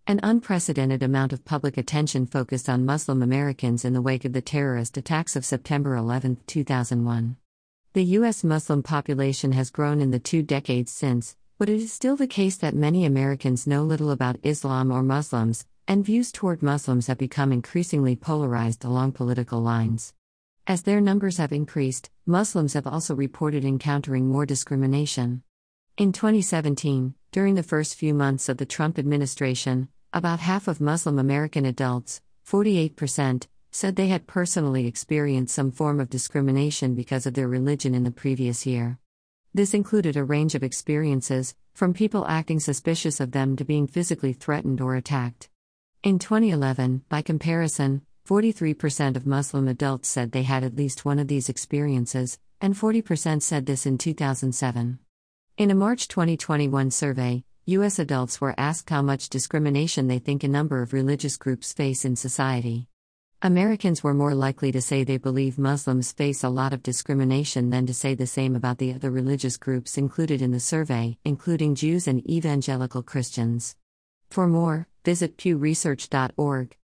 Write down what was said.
An unprecedented amount of public attention focused on Muslim Americans in the wake of the terrorist attacks of September 11, 2001. The U.S. Muslim population has grown in the 2 decades since, but it is still the case that many Americans know little about Islam or Muslims, and views toward Muslims have become increasingly polarized along political lines. As their numbers have increased, Muslims have also reported encountering more discrimination. In 2017, during the first few months of the Trump administration, about half of Muslim American adults, 48%, said they had personally experienced some form of discrimination because of their religion in the previous year. This included a range of experiences, from people acting suspicious of them to being physically threatened or attacked. In 2011, by comparison, 43% of Muslim adults said they had at least one of these experiences, and 40% said this in 2007. In a March 2021 survey, U.S. adults were asked how much discrimination they think a number of religious groups face in society. Americans were more likely to say they believe Muslims face a lot of discrimination than to say the same about the other religious groups included in the survey, including Jews and evangelical Christians. For more, visit pewresearch.org.